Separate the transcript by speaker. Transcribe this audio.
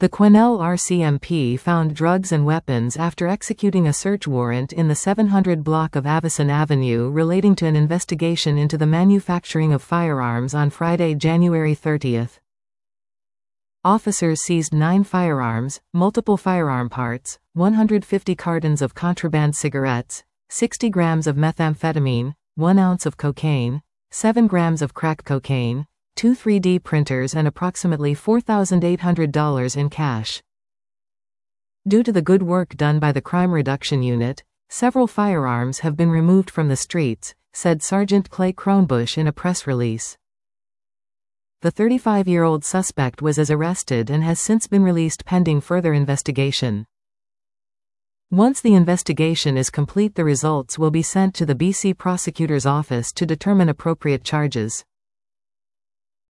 Speaker 1: The Quesnel RCMP found drugs and weapons after executing a search warrant in the 700 block of Avison Avenue relating to an investigation into the manufacturing of firearms on Friday, January 30. Officers seized 9 firearms, multiple firearm parts, 150 cartons of contraband cigarettes, 60 grams of methamphetamine, 1 ounce of cocaine, 7 grams of crack cocaine, 2 3D printers and approximately $4,800 in cash. Due to the good work done by the Crime Reduction Unit, several firearms have been removed from the streets, said Sergeant Clay Kronbusch in a press release. The 35-year-old suspect was arrested and has since been released pending further investigation. Once the investigation is complete, the results will be sent to the BC Prosecutor's Office to determine appropriate charges.